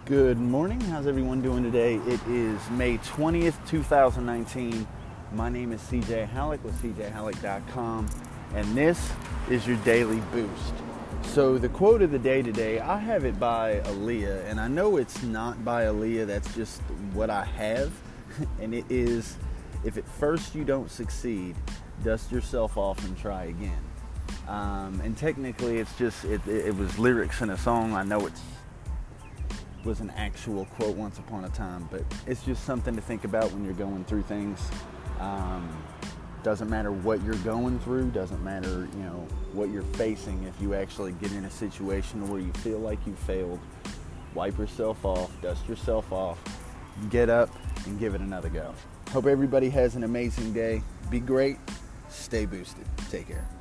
Good morning. How's everyone doing today? It is May 20th, 2019. My name is CJ Halleck with cjhalleck.com, and this is your daily boost. So the quote of the day today, I have it by Aaliyah, and I know it's not by Aaliyah, that's just what I have, and it is, if at first you don't succeed, dust yourself off and try again. And technically it's just, it was lyrics in a song. I know it was an actual quote once upon a time, but it's just something to think about when you're going through things. Doesn't matter what you're going through, doesn't matter, what you're facing. If you actually get in a situation where you feel like you failed, wipe yourself off, dust yourself off, get up and give it another go. Hope everybody has an amazing day. Be great, stay boosted. Take care.